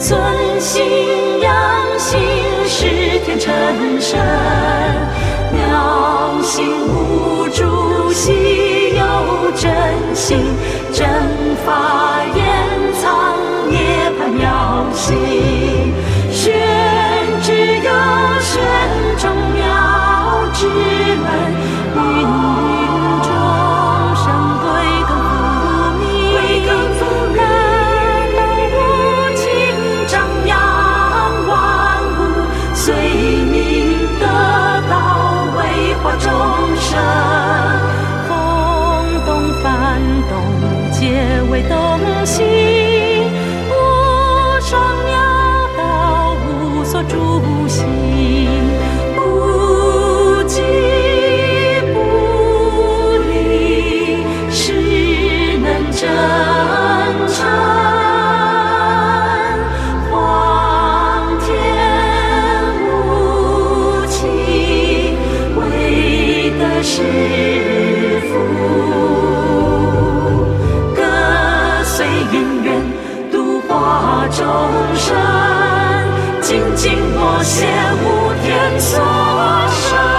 存心养心，使天成神。妙心无主兮有真心，正法掩藏涅槃妙心。宣之有宣中妙之门，芸芸众生归根复命。大道无情张扬万物，随命得道为化众生。风动幡动皆为动心，无双妙道无所住心。不即不离，实能真禅。皇天无情，唯得是父。歌随云远，度化众生。精进默写无天所生。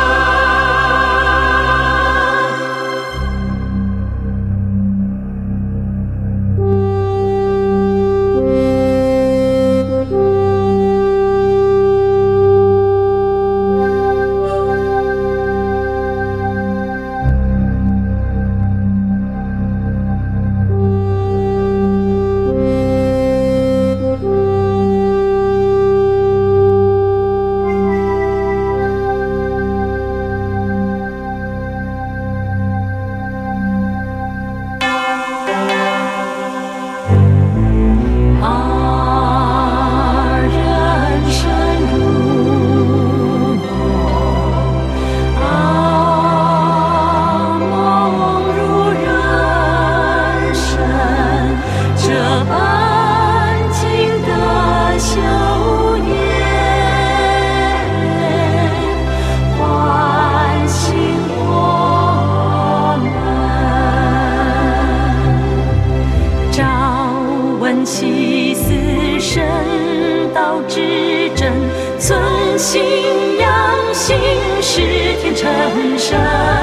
其思深道之真，存心养心，使天成神。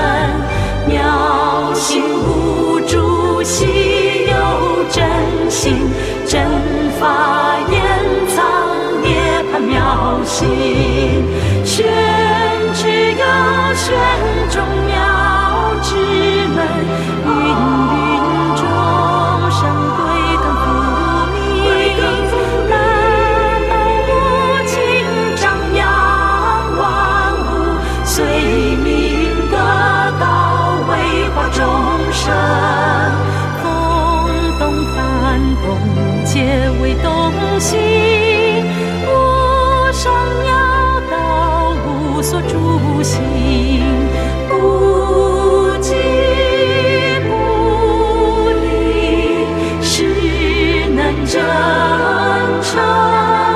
妙心无主兮有真心，正法掩藏涅槃妙心。宣之有宣中妙之门，芸芸众生归根复。风动幡动皆为动心，无上妙道无所住心。不即不离，实能真禅。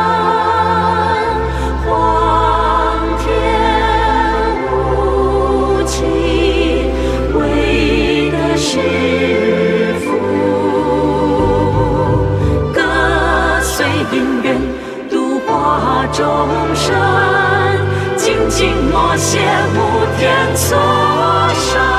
因缘度化众生，精进默写无天所生。